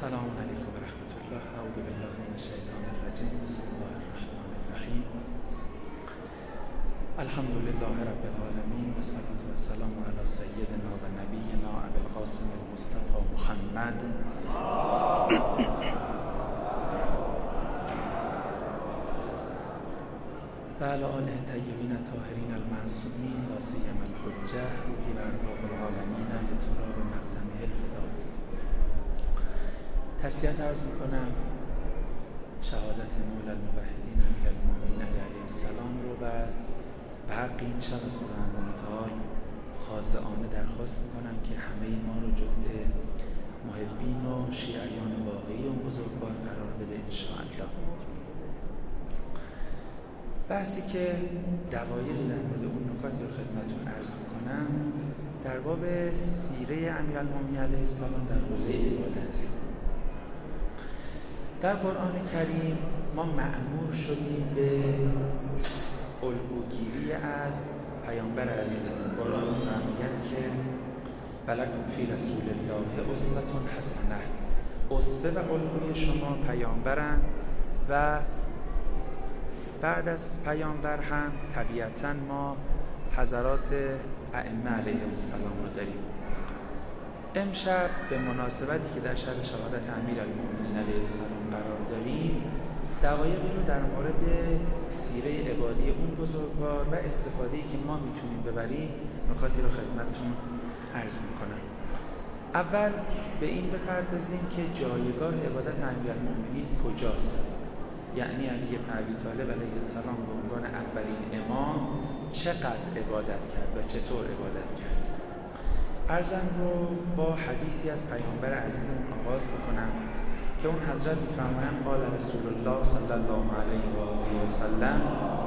السلام علیکم و رحمت الله. اعوذ بالله من الشیطان الرجیم. بسم الله الرحمن الرحیم. الحمد لله رب العالمین و الصلاة والسلام علی سیدنا و نبینا ابی القاسم المصطفى محمد و علی آله الطیبین الطاهرین المعصومین لا سیما الحجة روحی و ارواح العالمین لتراب مقدمه الفدا. تسلیت عرض میکنم شهادت مولا الموحدین امیرالمؤمنین علیه السلام رو و به حق این شب از خداوند متعال خاضعانه درخواست میکنم که همه ما رو جزء محبین و شیعیان واقعی و بزرگوار قرار بده انشاءالله. بحثی که دقایقی در مورد اون نکاتی رو خدمتتون عرض میکنم در باب سیره امیرالمؤمنین علیه السلام در حوزه عبادتی. در قرآن کریم ما مأمور شدیم به الگوگیری از پیامبر عزیزمون. قرآن می‌فرماید که ولکم فی رسول الله اسوة حسنه. اسوه و الگوی شما پیامبرن و بعد از پیامبر هم طبیعتاً ما حضرات ائمه علیهم السلام رو داریم. امشب به مناسبتی که در شب شهادت امیرالمؤمنین علیه السلام قرار داریم دقایقی رو در مورد سیره عبادی اون بزرگوار و استفاده‌ای که ما میتونیم ببریم نکاتی رو خدمتتون عرض میکنم. اول به این بپردازیم که جایگاه عبادت امیرالمؤمنین کجاست، یعنی علی بن ابی طالب علیه السلام به عنوان اولین امام چقدر عبادت کرد و چطور عبادت کرد. عرضم رو با حدیثی از پیامبر عزیزمون آغاز بکنم که اون حضرت می‌فرمایند قال رسول الله صلی الله علیه و آله و سلم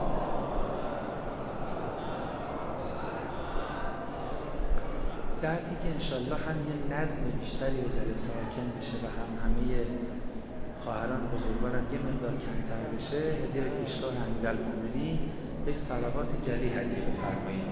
جهتی که انشالله هم یه نظم بیشتری به جلسه حاکم بشه و همه خواهران بزرگوارم یه مقدار کمتر بشه، هدیه به پیشگاه امیرالمؤمنین یک صلوات جلی هدیه بفرمایید.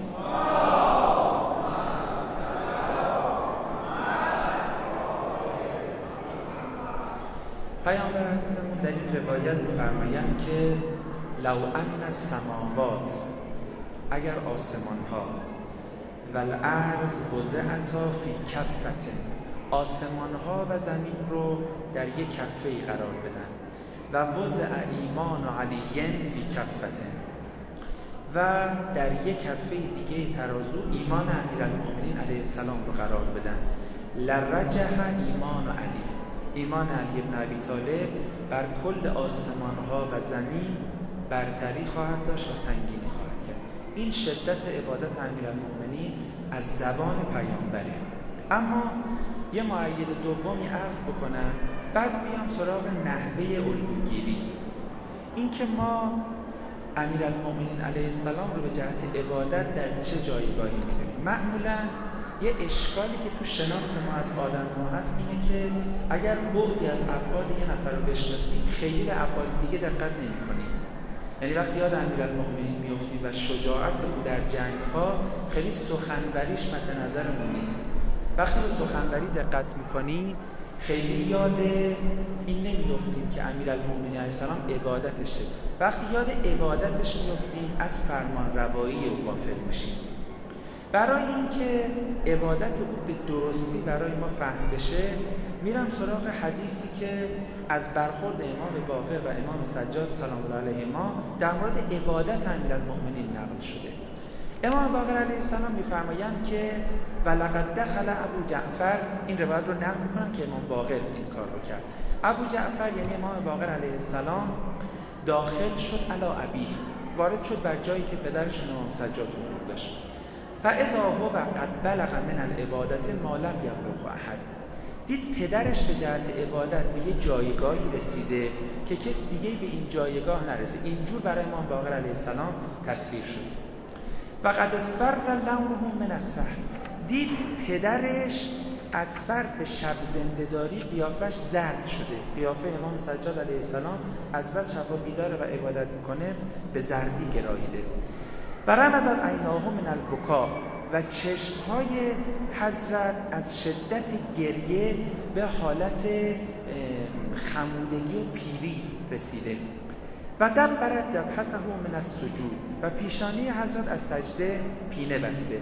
پیامبر عزیزمون در این روایت می‌فرمایند که لو ان السماوات، اگر آسمان ها و الارض وضعتا فی کفة، آسمان ها و زمین رو در یک کفه‌ای قرار بدن و وضع ایمان علی فی کفة و در یک کفه دیگه ترازو ایمان امیرالمؤمنین علیه السلام رو قرار بدن لرجح ایمان علی، ایمان علی بن ابی طالب بر کل آسمان ها و زمین برتری خواهد داشت و سنگینی خواهد کرد. این شدت عبادت امیرالمؤمنین از زبان پیامبره. اما یه مؤید دومی عرض بکنم بعد بیام سراغ نحوه الگوگیری. این که ما امیرالمؤمنین علیه السلام رو به جهت عبادت در چه جایگاهی می‌دونیم. معمولاً یه اشکالی که تو شناخت ما از آدم ها هست اینه که اگر بعدی از ابعاد یه نفر رو بشناسیم خیلی به ابعاد دیگه دقت نمی‌کنیم. یعنی وقتی یاد امیرالمؤمنین میافتیم و شجاعت او در جنگ‌ها خیلی سخنوریش مد نظرمون نیست. وقتی به سخنوری دقت می‌کنیم خیلی یاد این نمیافتیم که امیرالمؤمنین علیه السلام عبادتشه. وقتی یاد عبادتش میافتیم از فرمان روایی او غافل میشیم. برای اینکه عبادت او به درستی برای ما فهم بشه میرم سراغ حدیثی که از برخورد امام باقر و امام سجاد سلام الله علیهما در مورد عبادت امیرالمؤمنین نقل شده. امام باقر علیه السلام میفرمایند که ولقد دخل ابو جعفر، این روایت رو نقل میکنن که امام باقر این کار رو کرد. ابو جعفر یعنی امام باقر علیه السلام داخل شد علی ابیه، وارد شد بر جایی که پدرش امام سجاد حضور داشت. فاذا هو قد بلغ من العبادة ما لم یبلغ احد، دید پدرش به جهت عبادت به یه جایگاهی رسیده که کس دیگه به این جایگاه نرسید. اینجور برای امام باقر علیه السلام تصویر شد. و قد اصفر لونه من السحر، دید پدرش از فرط شب زنده‌داری قیافش زرد شده. قیافه امام سجاد علیه السلام از بس شبا بیداره و عبادت میکنه به زردی گراییده. و رمزت عیناه من البکا، و چشمهای حضرت از شدت گریه به حالت خمودگی و پیری رسیده. و دبرت جبهته من السجود، و پیشانی حضرت از سجده پینه بسته.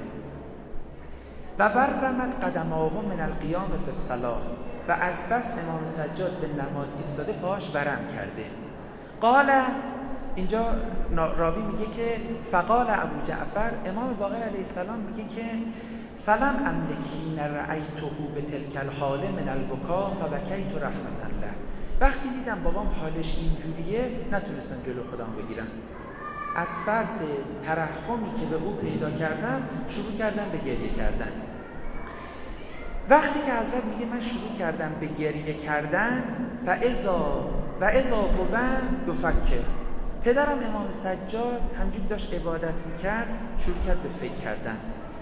و برمت قدماه من القیام فی الصلاة، و از بس امام سجاد به نماز ایستاده پاش ورم کرده. قال، اینجا راوی میگه که فقال ابو جعفر، امام باقر علیه السلام میگه که فلم املک حین رأیته بتلک الحال من البکا فبکیت رحمة الله. وقتی دیدم بابام حالش اینجوریه نتونستم جلو خودم بگیرم. از فرط ترحمی که به او پیدا کردم شروع کردم به گریه کردن. وقتی که حضرت میگه من شروع کردم به گریه کردن و اذا هو یفکر، پدرم امام سجاد همجوری داشت عبادت میکرد شروع کرد به فکر کردن.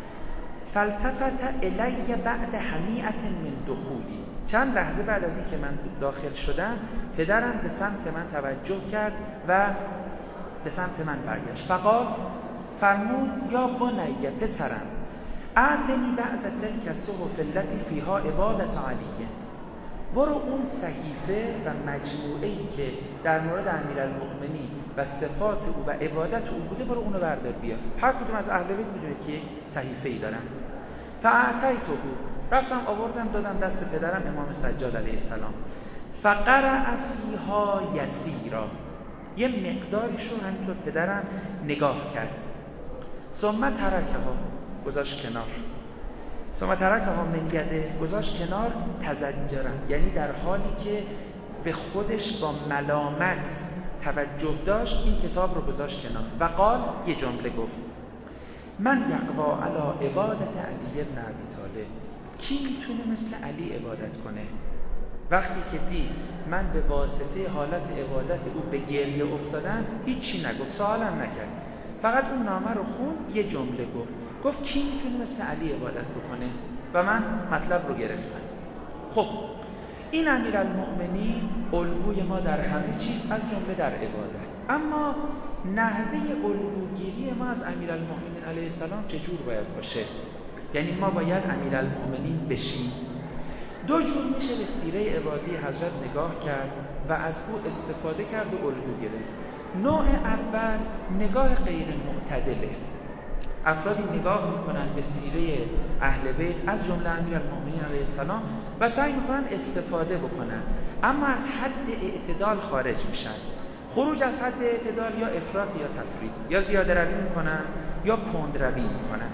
فالتفت الی بعد هنیئة من دخولی، چند لحظه بعد از این که من داخل شدم پدرم به سمت من توجه کرد و به سمت من برگشت. فقال، فرمود یا بنی، پسرم، اعطنی بعض تلک الصحف التي فیها عبادة علی، برو اون صحیفه و مجموعه‌ای که در مورد امیرالمؤمنین و صفات او و عبادت او بوده برو اونو بردار بیار. هر کدوم از اهل بیت میدونید که یک صحیفه‌ای دارن. فاعطیته، رفتم آوردم دادم دست پدرم امام سجاد علیه السلام. فقرأ فیها یسیرا، یه مقداریش رو همینطور پدرم نگاه کرد. ثم ترکها، گذاشت کنار. ثم ترکها من یده، گذاشت کنار. تزجرا، یعنی در حالی که به خودش با ملامت توجه داشت این کتاب رو گذاشت کنار. و قال، یه جمله گفت، من یقوا علی عبادت علی بن ابی طالب، کی میتونه مثل علی عبادت کنه؟ وقتی که دید من به واسطه حالت عبادت او به گریه افتادم هیچی نگفت، سوالم نکرد، فقط اون نامه رو خون، یه جمله گفت کی میتونه مثل علی عبادت بکنه؟ و من مطلب رو گرفتم. خب این امیرالمؤمنین الگوی ما در همه چیز از جمله در عبادت، اما نحوه الگوگیری ما از امیرالمؤمنین علیه السلام چجور باید باشه؟ یعنی ما باید امیرالمؤمنین بشیم. دو جور میشه به سیره عبادی حضرت نگاه کرد و از او استفاده کرد و الگو گرفت. نوع اول نگاه غیر معتدله. افرادی نگاه میکنن به سیره اهل بیت از جمله امیرالمؤمنین علیه السلام و سعی میکنن استفاده بکنن، اما از حد اعتدال خارج میشن. خروج از حد اعتدال یا افراط یا تفرید، یا زیاده روی میکنن یا کند روی میکنن.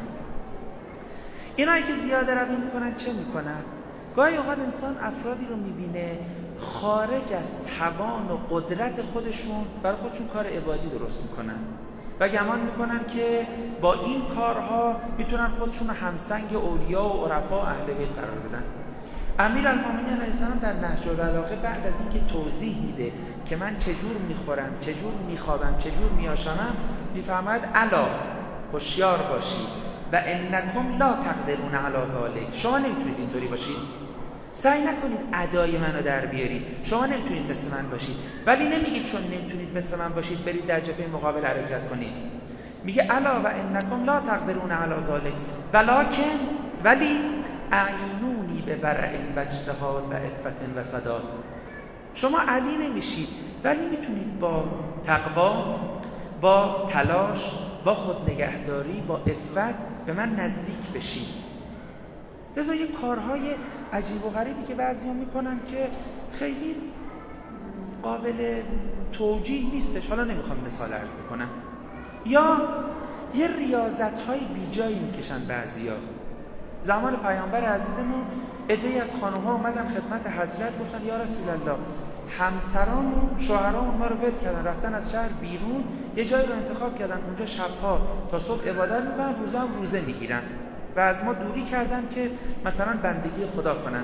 اینایی که زیاده روی میکنن چه میکنن؟ گاهی اوقات انسان افرادی رو میبینه خارج از توان و قدرت خودشون برای خودشون کار عبادی درست میکنن و گمان میکنن که با این کارها میتونن خودشون همسنگ اولیا و عرفا و اهل بیت قرار بدن. امیرالمؤمنین علیه السلام در نهج البلاغه بعد از اینکه توضیح میده که من چجور میخورم، چجور میخوابم، چجور میاشامم، میفرماید الا، هوشیار باشید، و انکم لا تقدرون علی ذلک، شما نمیتونید اینطوری باشید، سعی نکنید ادای منو در بیارید، شما نمیتونید مثل من باشید. ولی نمیگید چون نمیتونید مثل من باشید برید در جبهه مقابل حرکت کنید، میگه الا و انکم لا تقدرون علی ذلک ولکن، ولی اعینونی به ورع و اجتهاد و عفت و صداد، شما علی نمیشید ولی میتونید با تقوا، با تلاش، با خود نگهداری، با عفت به من نزدیک بشید. لذا یه کارهای عجیب و غریبی که بعضی‌ها میکنن که خیلی قابل توجیه نیستش، حالا نمیخوام مثال عرض کنم، یا یه ریاضت‌های بیجایی میکشن بعضی‌ها. زمان پیامبر عزیزمون عده‌ای از خانم‌ها اومدن خدمت حضرت گفتن یا رسول الله، همسران و شوهران ما رو ول کردن، رفتن از شهر بیرون، یه جایی رو انتخاب کردن اونجا شب‌ها تا صبح عبادت می‌کنن، روزا هم روزه می‌گیرن و از ما دوری کردن که مثلا بندگی خدا کنن.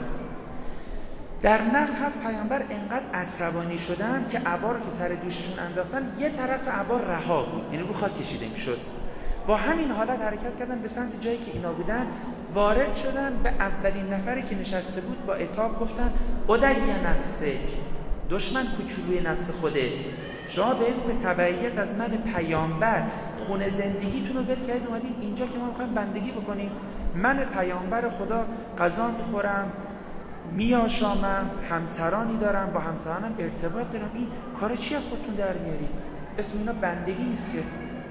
در نقل هست پیامبر انقدر عصبانی شدن که عبا رو که سر دوششون انداختن یه طرف عبا رها بود، یعنی رو خاک کشیده می‌شد. با همین حالت حرکت کردن به سمت جایی که اینا بودن، وارد شدن به اولین نفری که نشسته بود با عتاب گفتن ادعی نفسک، دشمن کوچولوی نفس خوده، شما به اسم تبعیت از من پیامبر خونه زندگیتون رو ول کردید اومدید اینجا که ما میخوایم بندگی بکنیم. من پیامبر خدا غذا میخورم، میاشامم، همسرانی دارم، با همسرانم ارتباط دارم. این کار چیه خودتون در میارید؟ اسم اینا بندگی نیست که.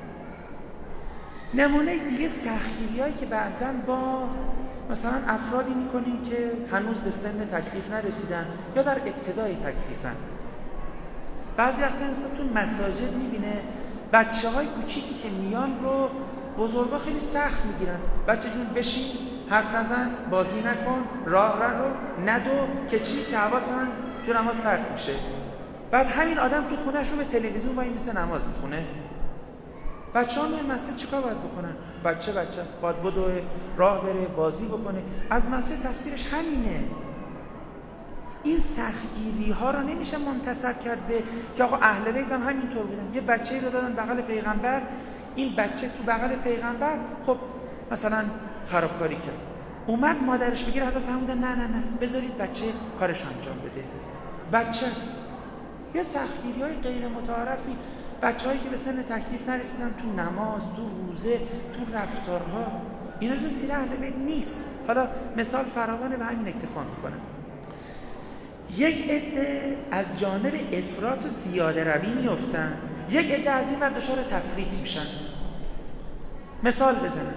نمونه دیگه سختگیری‌هایی که بعضاً با مثلا افرادی میکنیم که هنوز به سن تکلیف نرسیدن یا در ابتدای تکلیفن. بعضی وقتا انسان تو مساجد میبینه بچه‌های کوچیکی که میان رو بزرگا خیلی سخت میگیرن. بچه جون بشین، حرف نزن، بازی نکن، راه رو ندو که چی که حواسن تو نماز پرت میشه. بعد همین آدم تو خونه‌ش رو به تلویزیون وای میسه نماز میخونه. بچه‌ها میان مسجد چیکار باید بکنن؟ بچه باید بدوه، راه بره، بازی بکنه. از مسجد تصویرش همینه. این سختگیری ها رو نمیشه منتسب کرد به که آقا اهل بیت هم همینطور بودن. یه بچه‌ای رو دادن بغل پیغمبر، این بچه تو بغل پیغمبر خب مثلا خرابکاری کرد، اومد مادرش بگیره، حضرت فرمودن نه بذارید بچه کارش انجام بده، بچه است. یه سختگیری‌های غیر متعارفی، بچه‌هایی که به سن تکلیف نرسیدن تو نماز، تو روزه، تو رفتارها، اینا جو سیر اهل بیت نیست. حالا مثال فراوانه به همین اکتفا میکنم. یک عده از جانب افراط و زیاده روی میافتن، یک عده از این ور دچار تفریط میشن. مثال بزنم،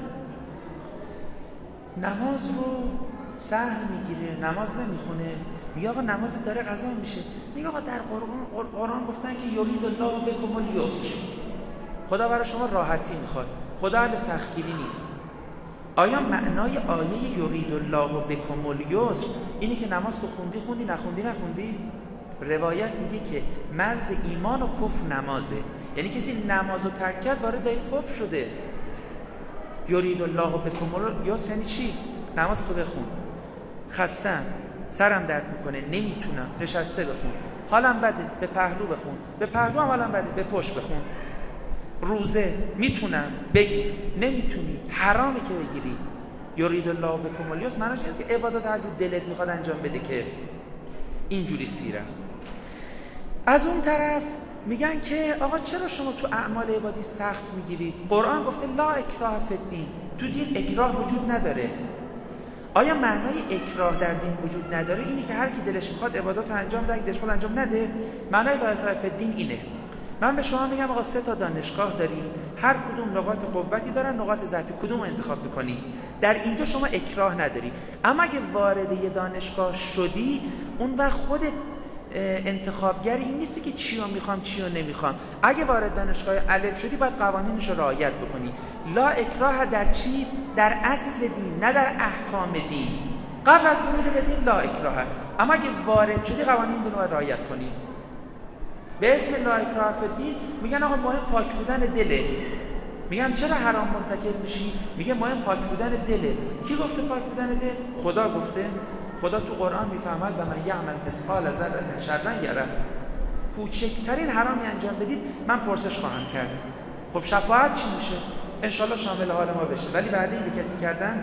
نماز رو سهل میگیره، نماز نمیخونه، میگه آقا نماز داره قضا میشه، میگه آقا در قرآن گفتن که یرید الله بکم الیسر، خدا برای شما راحتی میخواد، خدا اهل سختگیری نیست. آیا معنای آیه یرید الله بکم الیسر اینه که نماز تو خوندی نخوندی؟ روایت میگه که مرز ایمان و کفر نمازه، یعنی کسی نماز رو ترک کرد وارد دایره کفر شده. یرید الله بکم الیسر یعنی چی؟ نماز تو بخون، خستم، سرم درد میکنه، نمیتونم، نشسته بخون، حالم بده، به پهلو بخون، به پهلو هم حالم بده، به پشت بخون. روزه میتونم بگیر، نمیتونی حرامه که بگیری. یرید الله بکم الیسر معنیش اینه که عبادت هر جور دلت میخواد انجام بده، که اینجوری سیر است. از اون طرف میگن که آقا چرا شما تو اعمال عبادی سخت میگیرید؟ قرآن گفته لا اکراه فی الدین، تو دین اکراه وجود نداره. آیا معنای اکراه در دین وجود نداره اینه که هر کی دلش میخواد عبادات انجام بده، دلش میخواد انجام نده؟ معنای لا اکراه فی الدین اینه. من به شما میگم آقا 3 تا دانشگاه داری، هر کدوم نقاط قوتی دارن، نقاط ضعفی، کدوم رو انتخاب میکنی؟ در اینجا شما اکراه نداری. اما اگه وارد یه دانشگاه شدی، اون وقت خودت انتخابگری این نیستی که چی رو میخوام چی رو نمیخوام. اگه وارد دانشگاه الف شدی باید قوانینش رو رعایت بکنی. لا اکراه در چی؟ در اصل دین، نه در احکام دین. قبل از ورود به دین لا اکراه، اما اگه وارد شدی قوانین رو باید رعایت کنی. به اسم لا اکراه فی الدین میگن آقا مهم پاک بودن دله. میگم چرا حرام مرتکب میشی؟ میگه مهم پاک بودن دله. کی گفته پاک بودن دل؟ خدا گفته. خدا تو قرآن میفرماید و من یعمل مثقال ذره شرا یره. کوچکترین حرامی انجام بدید من پرسش خواهم کرد. خب شفاعت چی میشه؟ انشالله شامل حال ما بشه، ولی بعدی به کسی کردن.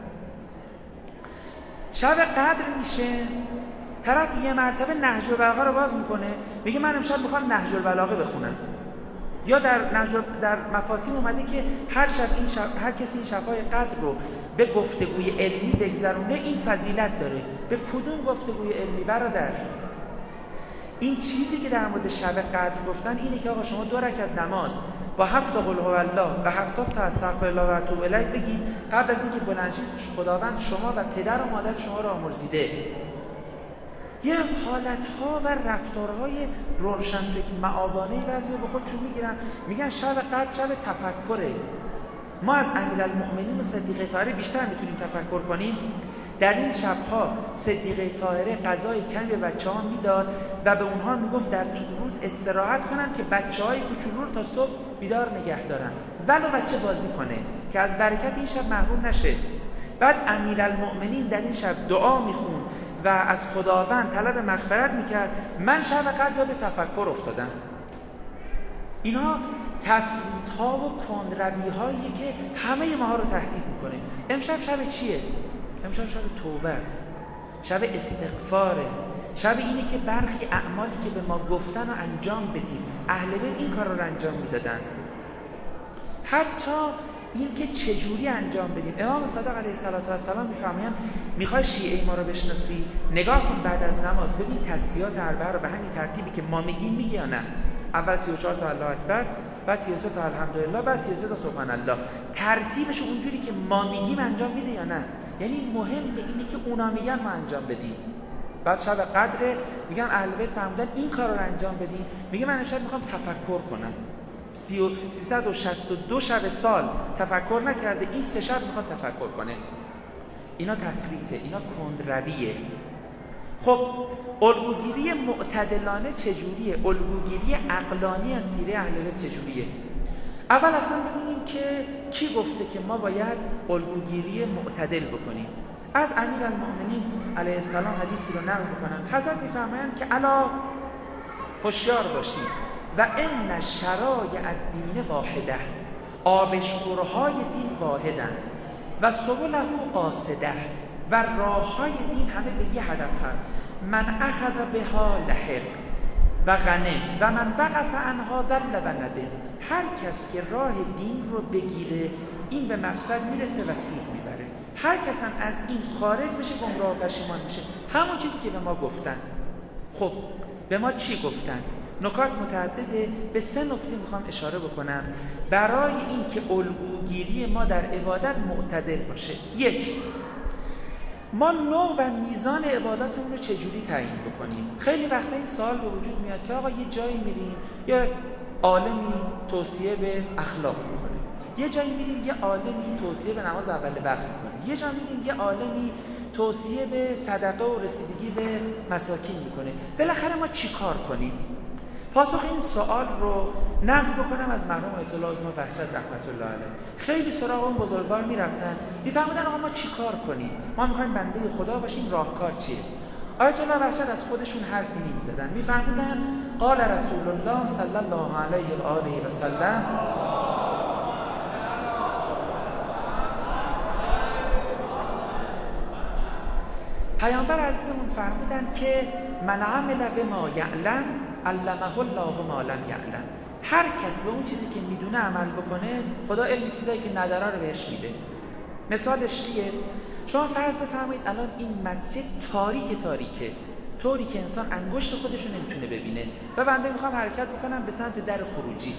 شب قدر میشه، طرف یه مرتبه نهج البلاغه رو باز میکنه، میگه من امشب میخوام نهج البلاغه بخونم. یا در مفاتیح اومده که هر کسی این شب‌های قدر رو به گفتگوی علمی بگذرونه این فضیلت داره. به کدوم گفتگوی علمی برادر؟ این چیزی که در مورد شب قدر گفتن اینه که آقا شما 2 رکعت نماز با 7 قل هو الله و 70 تا استغفر الله و اتوب الیه بگید قبل از اینکه بلند شید خداوند شما و پدر و مادر شما رو آمرزیده. یه حالت‌ها و رفتارهای روشنفکر معابانه بعضی به خودشون میگیرن، میگن شب قدر شب تفکره. ما از امیرالمؤمنین و صدیقه طاهره بیشتر میتونیم تفکر کنیم. در این شب‌ها صدیقه طاهره غذای کمی به بچه‌ها میداد و به اونها میگفت در طول روز استراحت کنن که بچه‌های کوچولو رو تا صبح بیدار نگه دارن، ولو بچه بازی کنه که از برکت این شب محروم نشه. بعد امیرالمؤمنین در این شب دعا میخوند و از خداوند طلب مغفرت میکرد. من شب قدر یاد تفکر افتادم. اینا تفریط‌ها و کندروی‌هایی که همه ماها رو تهدید میکنه. امشب شب چیه؟ امشب شب توبه است، شب استغفاره، شب اینه که برخی اعمالی که به ما گفتن رو انجام بدیم. اهل بیت این کار رو انجام میدادن. حتی این که چجوری انجام بدیم. امام صادق علیه السلام میفرمایند میخوای شیعه ما رو بشناسی؟ نگاه کن بعد از نماز ببین تسبیحات اربعه رو به همین ترتیبی که ما میگیم میگی یا نه. اول 34 تا الله اکبر، بعد 33 تا الحمدلله، بعد 33 تا سبحان الله. ترتیبش اونجوری که ما میگیم انجام میده یا نه؟ یعنی مهم اینه که اونا میگن ما انجام بدیم. بعد شب قدر میگم اهل بیت فرمودن این کار رو انجام بدیم. میگه من امشب میخوام تفکر کنم. 362 شب سال تفکر نکرده، این 3 شب میخواد تفکر کنه. اینا تفریطه، اینا کندرویه. خب الگوگیری معتدلانه چجوریه؟ الگوگیری عقلانی از سیره اهل بیت چجوریه؟ اول اصلا ببینیم که کی گفته که ما باید الگوگیری معتدل بکنیم. از امیرالمؤمنین علیه السلام حدیثی رو نقل میکنن. حضرت میفرمایند که الا هوشیار باشید و ان شرایع الدین واحده، آبشخورهای دین واحدن و سبله قاصده، و راههای دین همه به یه هدف هست. من اخذ بها لحق و غنم و من وقف عنها دل و ندم. هر کس که راه دین رو بگیره این به مقصد میرسه و سود میبره. هر کس هم از این خارج بشه گمراه و پشیمان میشه. همون چیزی که به ما گفتن. خب به ما چی گفتن؟ نکات متعدده. به 3 نکته میخوام اشاره بکنم برای این که الگوگیری ما در عبادت معتدل باشه. 1. ما نوع و میزان عباداتمون رو چجوری تعیین بکنیم؟ خیلی وقتا این سوال به وجود میاد که آقا یه جایی میریم یه عالمی توصیه به اخلاق میکنه، یه جایی میریم یه عالمی توصیه به نماز اول وقت میکنه، یه جایی میریم یه عالمی توصیه به صدقه و رسیدگی به مساکین میکنه. بالاخره ما چی کار کنیم؟ پاسخ این سوال رو نقل بکنم از مرحوم آیت الله عظما بهجت رحمت الله علیه. خیلی سراغ اون بزرگوار میرفتن، میفهمیدن آقا ما چی کار کنیم؟ ما میخوایم بنده خدا باشیم، راهکار چیه؟ آیت الله بهجت از خودشون حرفی نمیزدن. میفهمیدن قال رسول الله صلی الله علیه و آله و سلم پیامبر عزیزمون فرمودن که من عمل بما یعلم علمه الله ما لم یعلم. هر کس به اون چیزی که میدونه عمل بکنه خدا علم چیزایی که نداره رو بهش میده. مثالش چیه؟ شما فرض بفرمایید الان این مسجد تاریکه، طوری که انسان انگشت خودش رو نمیتونه ببینه و بنده میخوام حرکت بکنم به سمت در خروجی.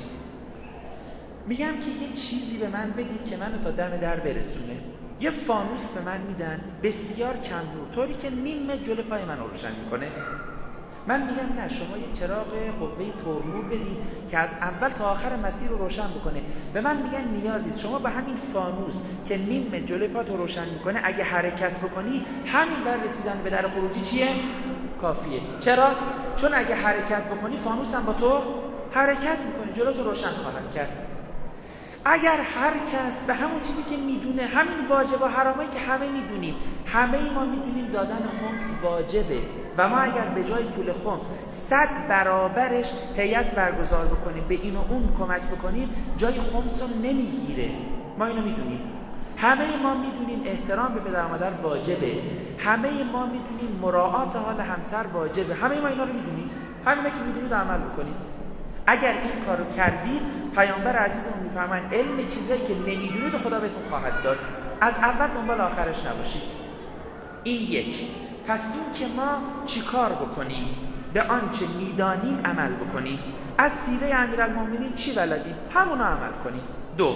میگم که یه چیزی به من بدید که منو تا دم در برسونه. یه فانوس به من میدن بسیار کم نور، طوری که نیم متر جلوی پای من روشن میکنه. من میگم نه، شما یه چراغ قوه پرنور بدید که از اول تا آخر مسیر رو روشن بکنه. به من میگن نیازیست. شما به همین فانوس که نیم متر جلوی پات رو روشن میکنه اگه حرکت بکنی همین بر رسیدن به در خروجی چیه؟ کافیه. چرا؟ چون اگه حرکت بکنی فانوس هم با تو حرکت میکنه، جلو تو روشن خواهد کرد. اگر هر کس به همون چیزی که میدونه، همین واجب و حرامایی که همه میدونیم، همه ما میدونیم دادن خمس واجبه و ما اگر به جای پول خمس 100 برابرش هیئت برگزار بکنیم، به این و اون کمک بکنیم، جای خمس رو نمیگیره. ما اینو میدونیم. همه ما میدونیم احترام به پدر و مادر واجبه. همه ما میدونیم مراعات حال همسر واجبه. همه ما اینا رو میدونیم. همینا که میدونید عمل بکنید. اگر این کارو کردید، پیامبر عزیزمون میفرمایند علم چیزایی که نمیدونید خدا بهتون خواهد داد. از اول دنبال آخرش نباشید. این یک. پس این که ما چیکار بکنیم؟ به آنچه میدانیم عمل بکنیم. از سیره امیرالمؤمنین چی بلدیم؟ همونا عمل کنیم. 2.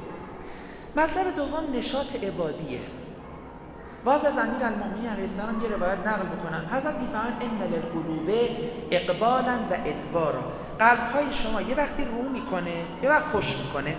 مطلب دوم نشاط عبادیه. باز از امیرالمؤمنین علیه السلام یه روایت نقل بکنن. حضرت میفرمایند ان للقلوب اقبالا و ادبارا. قلب‌های شما یه وقتی رو میکنه، یه وقت پشت میکنه.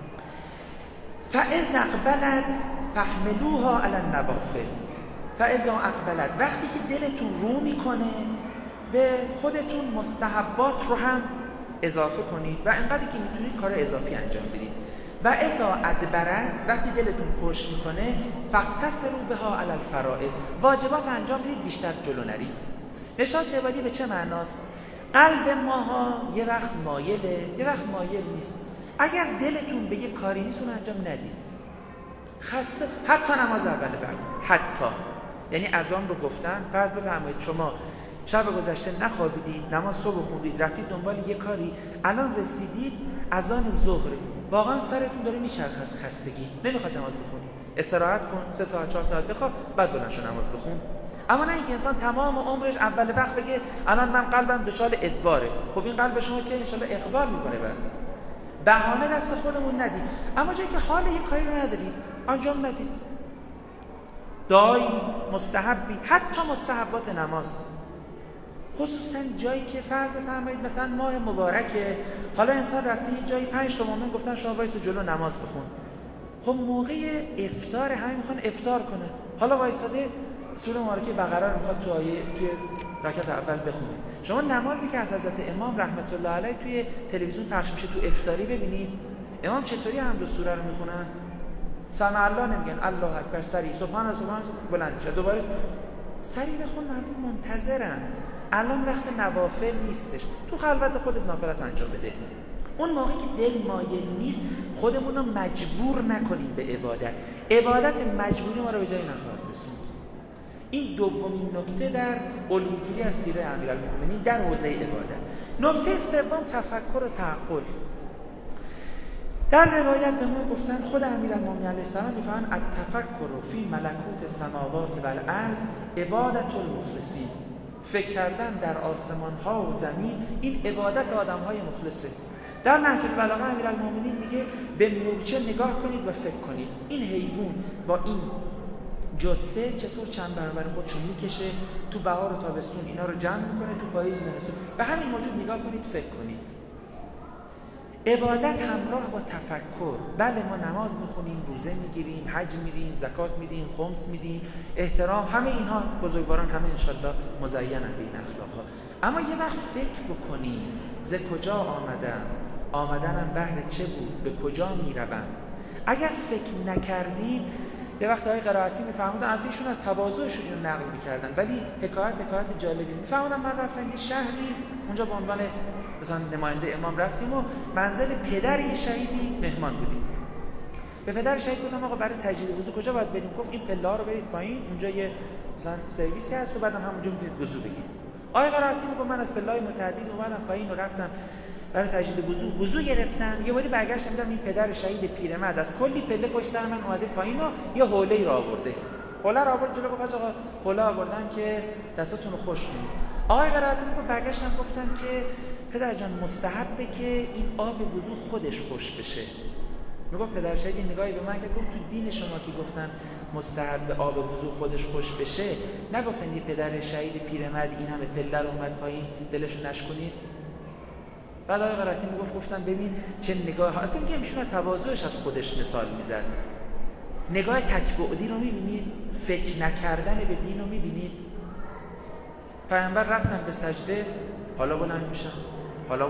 فاذا اقبلت فاحملوها علی النوافل. فاذا اقبلت، وقتی که دلتون رو میکنه به خودتون مستحبات رو هم اضافه کنید و انقدر که میتونید کار اضافی انجام بدید. و اذا ادبرت، وقتی دلتون پشت میکنه فاقتصروا بها علی الفرائض. واجبات انجام بدید، بیشتر جلو نرید. نشاط عبادی به چه معناست؟ قلب ماها یه وقت مایله، یه وقت مایل نیست. اگر دلتون به یه کاری نیست اون انجام ندید. خسته، حتی نماز اول وقت، حتی یعنی اذان رو گفتن، فرض بفرمایید شما شب گذشته نخوابیدید، نماز صبح خوندید، رفتید دنبال یه کاری، الان رسیدید اذان ظهر، واقعا سرتون داره میچرخه از خستگی، نمیخواد نماز بخونید، استراحت کن، 3 ساعت 4 ساعت بخواب، بعد بلند شو نماز بخون. اما نه اینکه انسان تمام عمرش اول وقت بگه الان من قلبم دچار ادباره. خب این قلب شما که ان شاءالله اقبال میکنه، بس بهانه دست خودمون ندید. اما جایی که حال یک کاری رو ندارید، انجام ندید. دعای مستحبی، حتی مستحبات نماز، خصوصا جایی که فرض بفرمایید مثلا ماه مبارکه، حالا انسان رفته یه جایی 5 تا مومن گفتن شما وایس جلو نماز بخون. خب موقع افطار همه میخوان افطار کنه، حالا وایساده سوره مبارکه بقره رو میخواد توی رکعت اول بخونه. شما نمازی که از حضرت امام رحمت الله علیه توی تلویزیون پخش میشه تو افطاری ببینید امام چطوری حمد و سوره رو میخونن. سمع الله نمیگن، الله اکبر، سری سبحان الله سبحان الله بلند میشه، دوباره سری بخون، مردم منتظرن. الان وقت نوافل نیستش، تو خلوت خودت نافلت انجام بده. اون موقعی که دل مایل نیست خودمون رو مجبور نکنیم به عبادت. عبادت مجبوری ما رو به جایی نخواهد رسوند. این دومین نکته در علومگیری از سیره امیرالمومنین در حوزه عبادت. نکته سوم تفکر و تعقل. در روایت به ما گفتن خود امیرالمومنین علیه السلام میگن التفکر فی ملکوت السماوات و الارض عبادت المخلصین. فکر کردن در آسمان ها و زمین این عبادت آدم های مخلصه. در نهج البلاغه امیرالمومنین میگه به مورچه نگاه کنید و فکر کنید این حیوان با این جثه چطور چند برابر خودشون میکشه، تو بهار و تابستون اینا رو جمع میکنه، تو پاییز زمستون، به همین موجود نگاه کنید، فکر کنید. عبادت همراه با تفکر. بله ما نماز میخونیم، روزه میگیریم، حج میریم، زکات میدیم، خمس میدیم، احترام، همه اینها بزرگواران همه انشالله مزینن به این اخلاقها. اما یه وقت فکر بکنیم ز کجا آمدنم بهر چه بود، به کجا میروم. اگر فکر نکردیم یه وقت های قرائتی میفهمودن، البته از تواضعشون اینو نقل میکردن، ولی حکایت جالبی میفهمودن. من رفتم یه شهری، اونجا به عنوان مثلا نماینده امام رفتیم و منزل پدر یه شهیدی مهمان بودیم. به پدر شهید گفتم آقا برای تجدید وضو کجا باید بریم؟ گفت این پله‌ها رو برید پایین، اونجا یه مثلا سرویسی هست و بعدم همونجا میتونید وضو بگیرید. آقای قرائتی میگه من از پله‌های متعدد اومدم پایین و رفتم برای تجدید وضو گرفتم. یه باری برگشتم دیدم این پدر شهید پیرمرد از کلی پله پشت سر من اومده پایین و یه حوله‌ای رو آورده. حوله رو آورد جلو، گفت آقا حوله آوردم که دستتون رو خوش کنید. آقای قرائتی میگه برگشتم گفتم که پدر جان مستحبه که این آب وضو خودش خوش بشه. میگفت پدر شهید نگاهی به من که گفت تو دین شما که گفتن مستحب آب وضو خودش خوش بشه، نگفتن یه پدر شهید پیرمرد این همه پله رو اومد پایین دلشو نشکنید؟ بله آقای قرائتی گفتن ببین چه نگاه، حتی میگه میشون تواضعش از خودش مثال میزد. نگاه تکبعدی رو میبینید، فکر نکردن به دین رو میبینید. پیامبر رفتن به سجده، حالا بلند میشن، حالا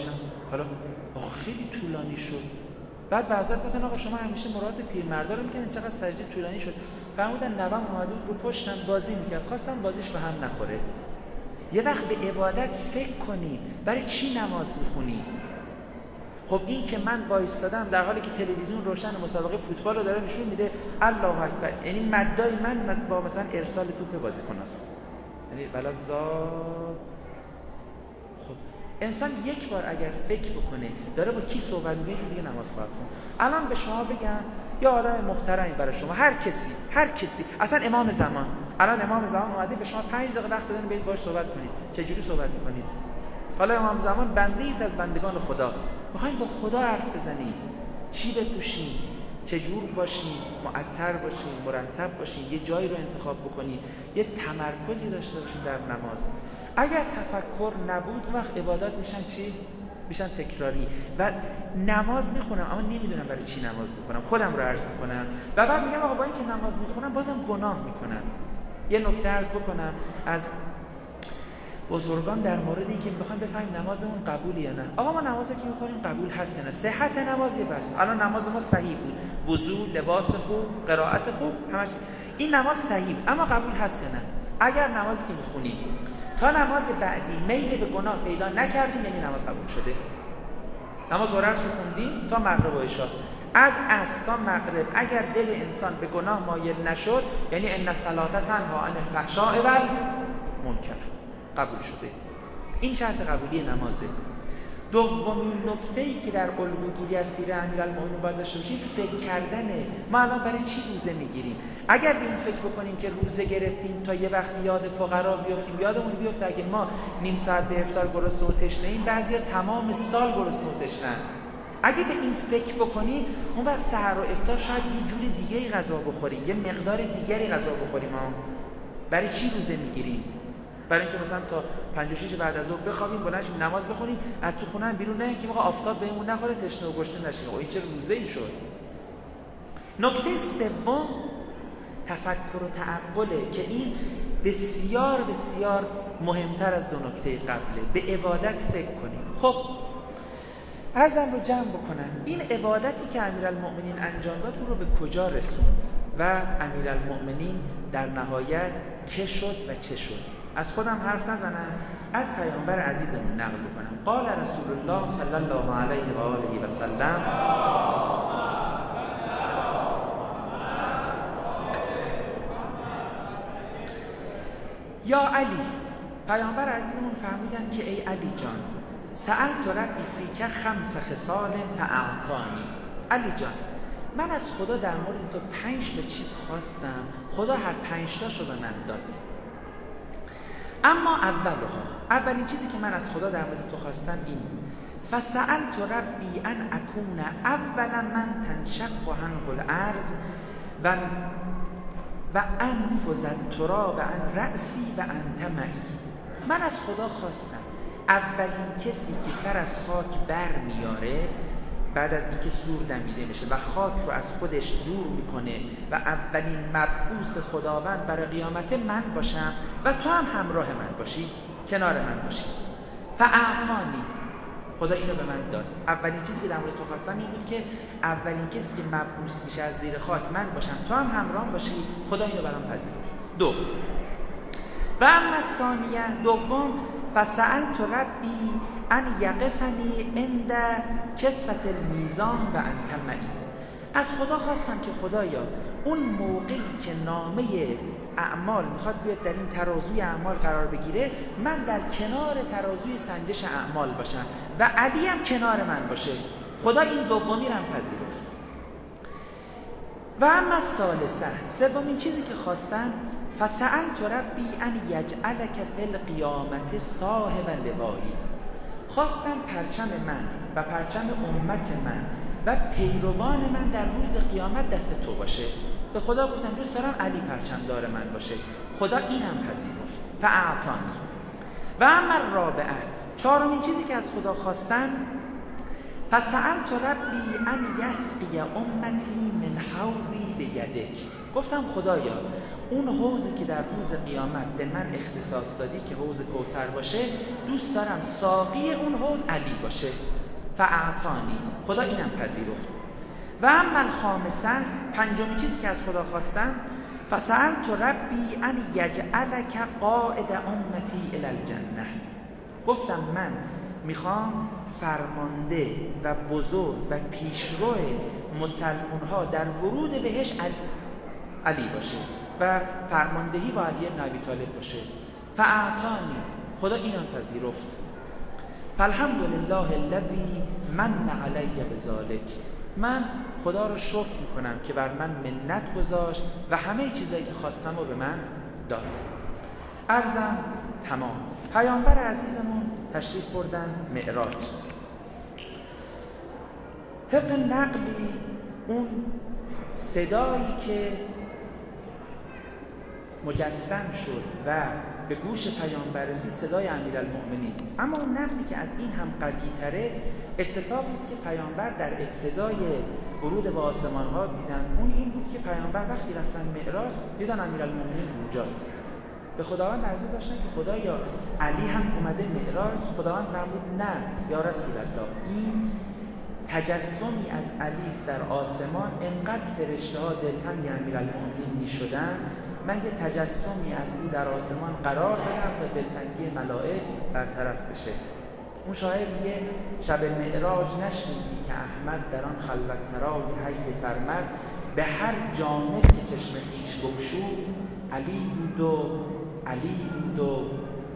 خیلی طولانی شد. بعد به حضرت گفتن آقا شما همیشه مراد پیرمردا رو میکنین، چقدر سجده طولانی شد؟ فرمودن نوام اومده رو پشتم بازی میکرد، خواستم بازیش به هم نخوره. یه وقت به عبادت فکر کنی، برای چی نماز میخونی؟ خب این که من وایستادم در حالی که تلویزیون روشن مسابقه فوتبال رو داره نشون میده، الله اکبر، یعنی مدای من با مثلا ارسال توپ بازیکناست، یعنی بلا زاد. خب انسان یک بار اگر فکر بکنه داره با کی صحبت میکنه دیگه نماز خواهد کن. الان به شما بگم یا آدم محترمی برای شما، هر کسی اصلا امام زمان، الان امام زمان اومده به شما 5 دقیقه وقت دادن برید باهاش صحبت کنید، چه جوری صحبت میکنید؟ حالا امام زمان بنده ای از بندگان خدا، میخوایم با خدا حرف بزنیم، چی بپوشیم، چه جور باشیم، معطر باشیم، مرتب باشیم، یه جایی رو انتخاب بکنیم، یه تمرکزی داشته باشیم در نماز. اگر تفکر نبود وقت عبادات میشن چی؟ میشن تکراری. و نماز میخونم اما نمیدونم برای چی نماز میخونم، خودم رو عرض میکنم و بعد میگم آقا با اینکه نماز میخونم بازم گناه میکنم. یه نکته عرض بکنم از بزرگان در مورد اینکه میخوایم بفهمیم نمازمون قبولی یا نه. آقا ما نمازی که میخونیم قبول هست یا نه؟ صحت نمازی بس. الان نماز ما صحیح بود، وضو، لباس خوب، قرائت خوب، همش این نماز صحیح، اما قبول هست یا نه؟ اگر نمازی که میخونیم تا نماز بعدی میل به گناه پیدا نکردیم یعنی نماز قبول شده. نماز ظهر رو خوندیم تا مغرب و عشا، از عصر تا مغرب اگر دل انسان به گناه مایل نشد یعنی ان الصلاه تنها عن الفحشاء والمنکر. قبول شده. این شرط قبولی نمازه. دومین نکته‌ای که در الگوگیری از سیر امیرالمومنین باید داشته باشیم فکر کردنه. ما الان برای چی روزه میگیریم؟ اگر به این فکر بکنیم که روزه گرفتیم تا یه وقت یاد فقرا بیافتیم، یادمون بیفته اگه ما نیم ساعت به افطار گرسنه و تشنه‌ایم، بعضیا تمام سال گرسنه و تشنه‌ن. اگه به این فکر بکنیم اون وقت سحر و افطار شاید یه جور دیگه‌ای غذا بخوریم، یه مقدار دیگری غذا بخوریم. ما برای چی روزه میگیریم؟ برای اینکه مثلا تا 5 و 6 بعد از ظهر بخوابیم، بلند شیم نماز بخونیم، از تو خونه بیرون نریم که موقع آفتاب بهمون نخوره، تشنه و گشنه نشیم. این چه روزه‌ای شد؟ نکته سوم تفکر و تعقله که این بسیار بسیار مهمتر از دو نکته قبله. به عبادت فکر کنیم. خب عرضم رو جمع بکنم. این عبادتی که امیرالمؤمنین انجام داد او رو به کجا رسوند و امیرالمؤمنین در نهایت که شد و چه شد؟ از خودم حرف نزنم، از پیامبر عزیزمون نقل بکنم. قال رسول الله صلی الله علیه و آله و سلم: یا علی، پیامبر عزیزمون فرمودن که ای علی جان، سألت ربی فیک 5 خصال فاعطانی. علی جان، من از خدا در مورد تو 5 تا چیز خواستم، خدا هر 5 تاشو به من داد. اما اولین چیزی که من از خدا در مورد تو خواستم این بود: فسألت ربی ان اکون اول من تنشق عنه الارض و انفذ التراب عن رأسی و انت معی. من از خدا خواستم اولین کسی که سر از خاک بر میاره بعد از اینکه سور دمیده میشه و خاک رو از خودش دور میکنه و اولین مبعوث خداوند برای قیامت من باشم و تو هم همراه من باشی، کنار من باشی. فاعطانی، خدا اینو به من داد. اولین چیزی که در مورد تو خواستم این بود که اولین کسی که مبعوث میشه از زیر خاک من باشم، تو هم همراهم باشی. خدا اینو برام پذیرفت. دو و اما الثانیه، دوم، فسألت ربی ان یقفنی عند کفة المیزان و انت معی. از خدا خواستم که خدایا اون موقعی که نامه اعمال میخواد بیاد در این ترازوی اعمال قرار بگیره، من در کنار ترازوی سنجش اعمال باشم و علی هم کنار من باشه. خدا این دومی رو هم پذیرفت. و اما الثالثه، سومین چیزی که خواستم، فسألت ربی ان یجعلک فی القیامة صاحب لوایی. خواستم پرچم من و پرچم امت من و پیروان من در روز قیامت دست تو باشه. به خدا گفتم دوست دارم علی پرچم دار من باشه. خدا اینم پذیرفت. فاعطانی. و اما الرابعه، چهارمین چیزی که از خدا خواستم، فسألت ربی ان یسقی امتی من حوضی بیدک. گفتم خدایا اون حوضی که در روز قیامت به من اختصاص دادی که حوض کوثر باشه، دوست دارم ساقی اون حوض علی باشه. فاعطانی. خدا اینم پذیرفت. و اما الخامسه، پنجمین چیزی که از خدا خواستم، فسألت ربی ان یجعلک قائد امتی الی الجنه. گفتم من میخوام فرمانده و بزرگ و پیشرو مسلمان ها در ورود بهش علی باشه و فرماندهی با علی بن ابی طالب باشه. فاعطانی. خدا اینم پذیرفت. فالحمدلله الذی من علی بذلک. من خدا رو شکر میکنم که بر من منت گذاشت و همه چیزایی که خواستم رو به من داد. عرضم تمام. پیامبر عزیزمون تشریف بردن معراج. طبق نقلی اون صدایی که مجسم شد و به گوش پیامبر رسید صدای امیرالمؤمنین، اما اون نقلی که از این هم قوی‌تره اتفاقی است که پیامبر در ابتدای ورود به آسمان ها دیدن. اون این بود که پیامبر وقتی رفتن معراج دیدن امیرالمؤمنین اونجاست. به خداوند عرضه داشتن که خدایا علی هم اومده معراج. خداوند فرمود نه یا رسول الله، این تجسمی از علی است در آسمان. انقدر فرشته‌ها دلتنگ امیرالمؤمنین میشدن، من یه تجسمی از او در آسمان قرار دادم تا دلتنگی ملائک برطرف بشه. اون شاعر میگه شب معراج نشنیدی که احمد در آن خلوت سرای حی سرمد، به هر جانب که چشم خویش بگشود، علی بود و علی بود و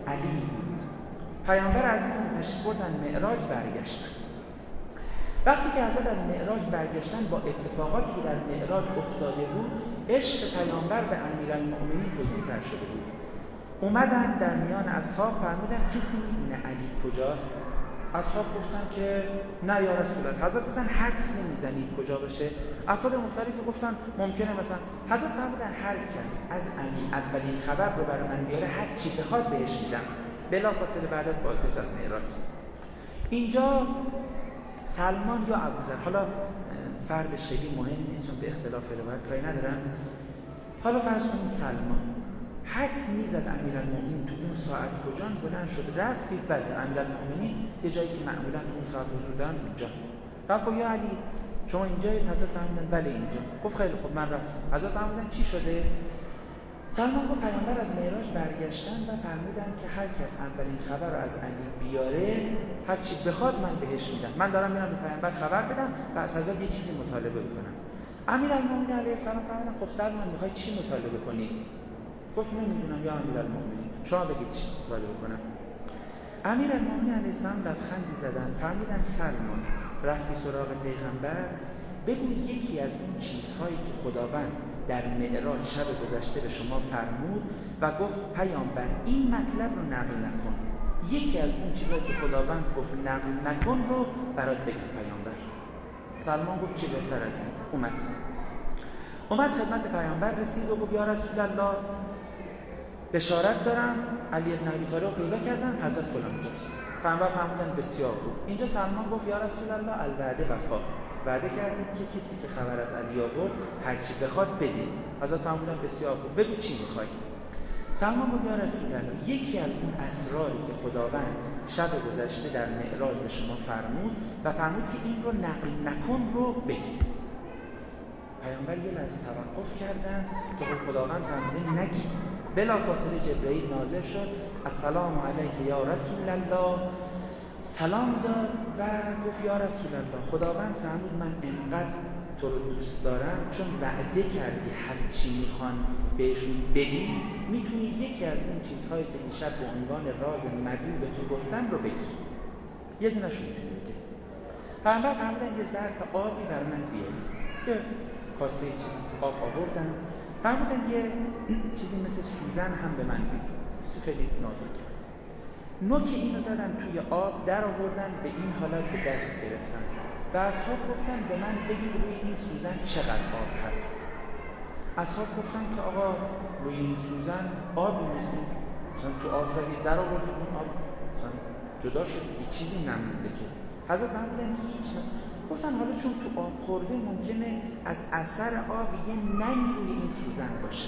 علی بود. پیامبر عزیز تشریف بردن معراج، برگشتن. وقتی که حضرت از معراج برگشتن، با اتفاقاتی که در معراج افتاده بود، عشق پیامبر به امیرالمؤمنین فزونتر شده بود. اومدن در میان اصحاب فرمودن کسی می‌دونه علی کجاست؟ اصحاب گفتن که نه یا رسول الله. حضرت گفتن حدس نمیزنید کجا باشه؟ افراد مختلفی گفتن ممکنه مثلا. حضرت فرمودن هر کس از علی اولین خبر رو برای من بیاره، هر چی بخواد بهش میدم، بلافاصله بعد از بازگشت از معراج. اینجا سلمان یا ابوذر، حالا فردش خیلی مهم نیست چون به اختلاف روایت کاری ندارم، حالا فرض کنیم سلمان حدس میزد امیرالمؤمنین تو اون ساعت کجان، بلند شد رفت دید بله امیرالمؤمنین یه جایی که معمولا تو اون ساعت حضور دارن اونجا. رفت یا علی شما اینجایید؟ حضرت فرمودن بله اینجا. گفت خیلی خوب من رفتم. حضرت فرمودن چی شده؟ سلمان گفت پیامبر از معراج برگشتن و فرمودن که هر کس اولین خبر رو از علی بیاره، هر چی بخواد من بهش میدم. من دارم میرم به پیامبر خبر بدم و از حضرت یه چیزی مطالبه بکنم. امیرالمؤمنین علیه السلام فرمودن خب سلمان میخوای چی مطالبه کنی؟ گفت نمیدونم یا امیرالمؤمنین، شما بگید چی مطالبه کنم. امیرالمؤمنین علیه السلام لبخندی زدن، فرمودن سلمان رفتی سراغ پیغمبر، بگو یکی از اون چیزهایی که خداوند در معراج شب گذشته به شما فرمود و گفت پیامبر این مطلب رو نقل نکن، یکی از اون چیزهایی که خداوند گفت نقل نکن رو برات بگم پیامبر. سلمان گفت چه بهتر از این. اومد خدمت پیامبر رسید و گفت یا رسول الله بشارت دارم، علی ابن ابی طالب پیدا کردن، حضرت فلان جاست. پیامبر فرمودن بسیار خوب. اینجا سلمان گفت یا رسول الله الوعده وفا، وعده کردید که کسی که خبر از علی آورد هر چی بخواد بدید. حضرت فرمودن بسیار خوب، بگو چی میخوای. سلمان گفت یا رسول الله یکی از اون اسراری که خداوند شب گذشته در معراج به شما فرمود و فرمود که این رو نقل نکن رو بگید. پیامبر یه لحظه توقف کردن که خداوند فرموده نگید. بلافاصله جبرئیل نازل شد، السلام علیک یا رسول الله، سلام داد و گفت یا رسول الله خداوند فرمود من انقدر تو رو دوست دارم چون وعده کردی هر چی میخوان بهشون بدی، میتونی یکی از اون چیزهایی که دیشب به عنوان راز مدعو به تو گفتن رو بگی، یه دونه‌شون میتونی بگی. پیامبر فرمودن یه ظرف آبی بر من بیاری، یه کاسه چیزی آب آوردن، فرمودن یه چیزی مثل سوزن هم به من بگی، خیلی نازک. نوک اینو زدن توی آب، در آوردن، به این حالت به دست گرفتن. و اصحاب گفتن به من بگید روی این سوزن چقدر آب هست. اصحاب گفتن که آقا روی این سوزن آبی نیست، مثلا تو آب زدید در آوردید اون آب مثلا جدا شد، هیچ چیزی نمونده که. حضرت فرمودن هیچ مثلا. گفتن حالا چون تو آب خورده ممکنه از اثر آب یه نمی روی این سوزن باشه.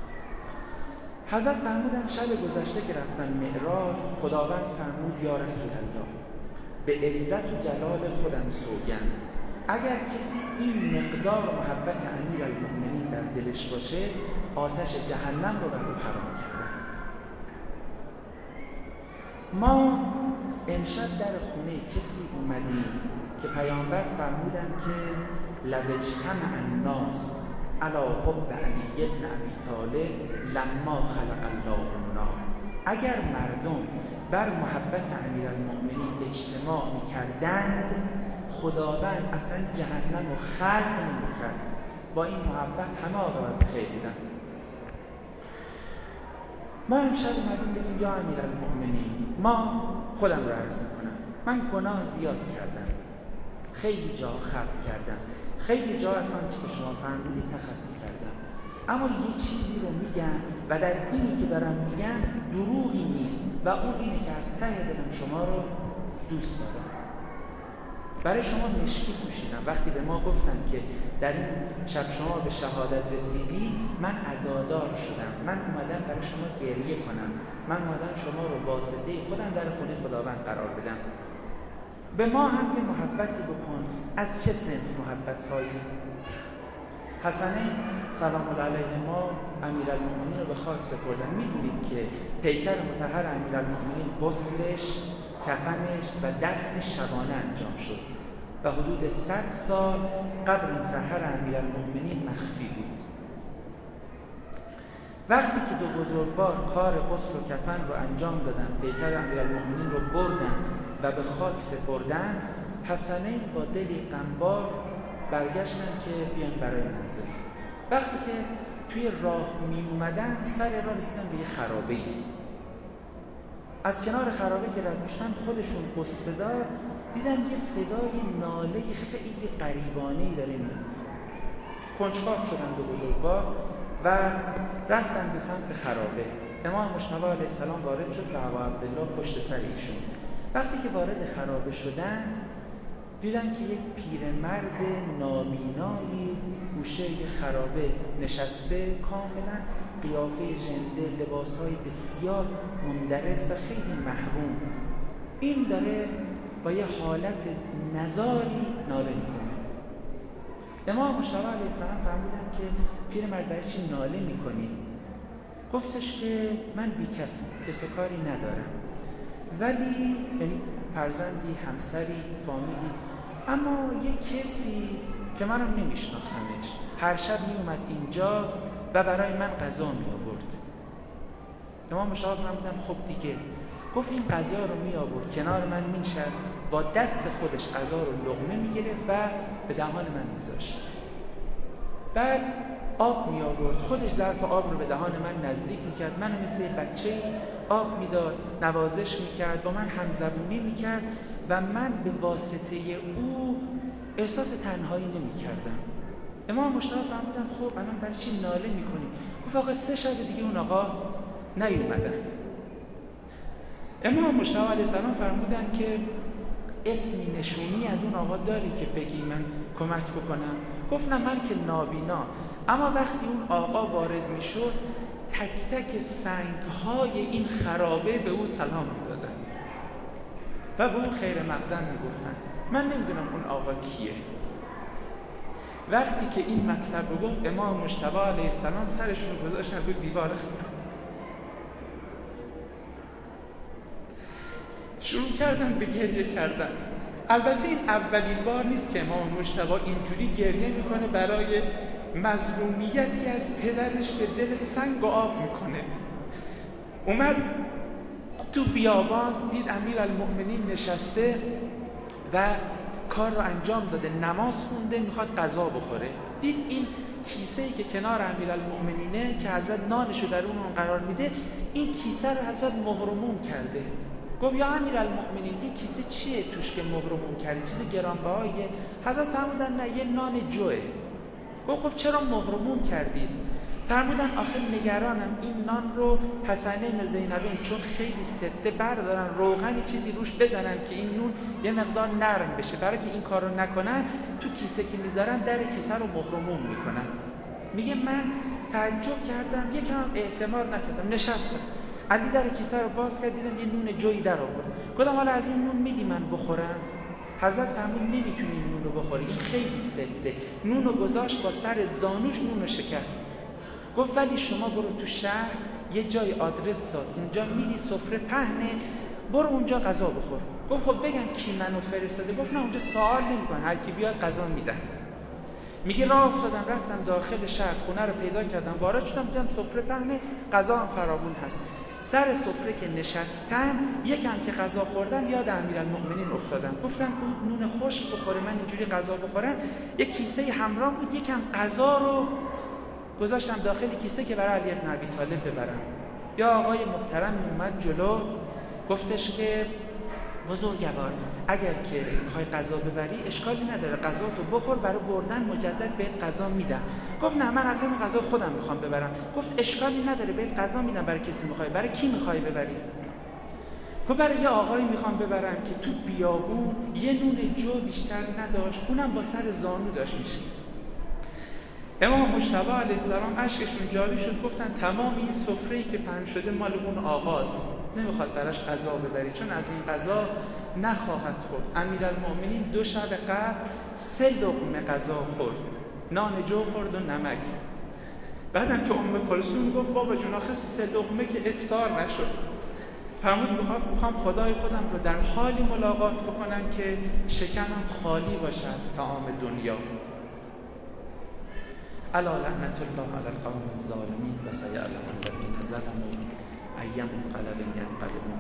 حضرت فرمودن شب گذشته که رفتن معراج خداوند فرمود یا رسول الله به عزت و جلال خودم سوگند اگر کسی این مقدار محبت امیرالمؤمنین در دلش باشه آتش جهنم رو بر او حرام کردن. ما امشب در خونه کسی اومدیم که پیامبر فرمودن که لوجتمع الناس علی حب علی ابن ابی طالب لما خلق الله النار. اگر مردم بر محبت امیرالمؤمنین اجتماع می‌کردند خداوند اصلا جهنم رو خلق نمی‌کرد، با این محبت همه عاقبت خیر بودن. ما امشب اومدیم بگیم یا امیرالمؤمنین ما خودم رو عرض می‌کنم من گناه زیاد کردم، خیلی جا خطا کردم، خیلی جا از آنچه که شما فرمودید تخطی کردم، اما یه چیزی رو میگم و در اینی که دارم میگم دروغی نیست و اون اینه که از ته دلم شما رو دوست دارم. برای شما مشکی پوشیدم وقتی به ما گفتن که در این شب شما به شهادت رسیدی، من عزادار شدم، من اومدم برای شما گریه کنم، من اومدم شما رو واسطه خودم در خونه خداوند قرار بدم. به ما هم یه محبتی بکن. از چه سنف محبت‌هایی؟ حسنین سلام الله علیه ما امیرالمؤمنین رو به خاک سپردن. می‌دونید که پیکر مطهر امیرالمؤمنین غسلش، کفنش و دفنش شبانه انجام شد و حدود 100 سال قبر مطهر امیرالمؤمنین مخفی بود. وقتی که دو بزرگوار کار غسل و کفن رو انجام دادن، پیکر امیرالمؤمنین رو بردن و به خاک سپردن، حسنین با دلی غمبار برگشتن که بیان برای منزل. وقتی که توی راه می اومدن، سر راه رسیدن به یه خرابه‌ای. از کنار خرابه که رد میشن، خودشون قصه‌دار دیدن یه صدای ناله خیلی غریبانه‌ای داره میاد. کنجکاو شدن دو بزرگوار و رفتن به سمت خرابه. امام مجتبی علیه السلام وارد شد و ابا عبدالله پشت سر ایشون. وقتی که وارد خرابه شدن، دیدن که یک پیرمرد نابینایی گوشه خرابه نشسته، کاملا قیافه ژنده، لباسهای بسیار مندرس و خیلی محروم. این داره با یه حالت نزاری ناله میکنه. امام مجتبی علیه السلام فرمودن که پیرمرد برای چی ناله میکنی؟ گفتش که من بیکسم، کس و کاری ندارم، ولی یعنی فرزندی، همسری، فامیلی، اما یه کسی که منم نمیشناختمش هر شب میومد اینجا و برای من غذا می آورد. امام مجتبی فرمودن خب دیگه. گفت این غذا رو می آورد کنار من می‌نشست، با دست خودش غذا رو لقمه می‌گرفت و به دهان من می‌ذاشت. بعد آب می آورد، خودش ظرف آب رو به دهان من نزدیک می‌کرد، منو مثل بچه آب می‌داد، نوازش می‌کرد، با من همزبونی می‌کرد و من به واسطه او احساس تنهایی نمی‌کردم. امام مجتبی فرمودن خب الان برای چی ناله می‌کنی؟ گفت آقا 3 شب دیگه اون آقا نیومدن. امام مجتبی علیه السلام فرمودن که اسمی نشونی از اون آقا داری که بگی من کمک بکنم؟ گفت نه، من که نابینا، اما وقتی اون آقا وارد میشد تک تک سنگ‌های این خرابه به او سلام می‌دادن و به اون خیر مقدم میگفتن. من نمیدونم اون آقا کیه. وقتی که این مطلب رو گفت، امام مجتبی علیه السلام سرشون رو گذاشتن روی دیوار شروع کردن به گریه کردن. البته این اولین بار نیست که امام مجتبی اینجوری گریه میکنه برای مظلومیتی از پدرش که دل سنگ و آب میکنه. اومد تو بیابان، دید امیرالمؤمنین نشسته و کار رو انجام داده، نماز خونده، میخواد غذا بخوره. دید این کیسه‌ای که کنار امیرالمؤمنینه که حضرت نانشو در اون قرار میده، این کیسه رو حضرت مهرموم کرده. گفت یا امیرالمؤمنین این کیسه چیه توش که مهرموم کردی؟ چیز گرانبهاییه؟ حضرت فرمودن نه، یه نان جوه. گفت خب چرا مهرموم کردید؟ فرمودن آخه نگرانم این نان رو حسنین و زینبین چون خیلی سفته بردارن، روغنی چیزی روش بزنن که این نون یه مقدار نرم بشه، برای که این کار رو نکنن تو کیسه که میذارن در کیسه رو مهرموم میکنن. میگه من تعجب کردم، یکم اعتماد نکردم، نشستم، علی در کیسه رو باز کرد، دیدم یه نون جویی در آورد. گفتم حالا از این نون میدی من بخورم؟ حضرت فرمود نمیتونی این نون رو بخوری، این خیلی سفته. نون رو گذاشت با سر زانوش نون رو شکست. گفت ولی شما برو تو شهر، یه جای آدرس داد، اونجا میری سفره پهنه، برو اونجا غذا بخور. گفت خب بگن کی منو فرستاده؟ گفت نه، اونجا سوال نمیکنن، هر کی بیاد غذا میدن. میگه راه افتادم رفتم داخل شهر، خونه رو پیدا کردم، وارد شدم دیدم سفره پهنه، غذا هم فراوون هست. سر سفره که نشستم، یکم که غذا خوردم یاد امیرالمؤمنین افتادم. گفتم اون نون خشک بخوره، من اینجوری غذا بخورم. یه کیسه همراه بود، یکم غذا رو گذاشتم داخل کیسه که برای علی بن ابی طالب ببرم. یا آقای محترم اومد جلو، گفتش که بزرگوار اگر که میخوای غذا ببری اشکالی نداره، غذا تو بخور، برای بردن مجدد بهت غذا میدم. گفت نه، من اصلا غذا خودم میخوام ببرم. گفت اشکالی نداره، بهت غذا میدم، برای کسی میخوای؟ برای کی میخوای ببری؟ گفت برای یه آقایی میخوام ببرم که تو بیابون یه نون جو بیشتر نداشت، اونم با سر زانو داشت میشه. امام مجتبی علیه السلام اشکشون جاری شد، گفتن تمام این سفره‌ای که پهن شده مال اون آقاست، نمیخواد براش غذا ببری، چون از این غذا نخواهد خورد. امیرالمؤمنین 2 شب قبل 3 لقمه غذا خورد، نان جو خورد و نمک. بعدم که ام کلثوم گفت بابا جون آخه 3 لقمه که افطار نشد. فرمود میخوام خدای خودم رو در حالی ملاقات بکنم که شکمم خالی باشه از طعام دنیا. الا لعنت الله علی القوم الظالمین و سیعلم الذین ظلموا ای منقلب ینقلبون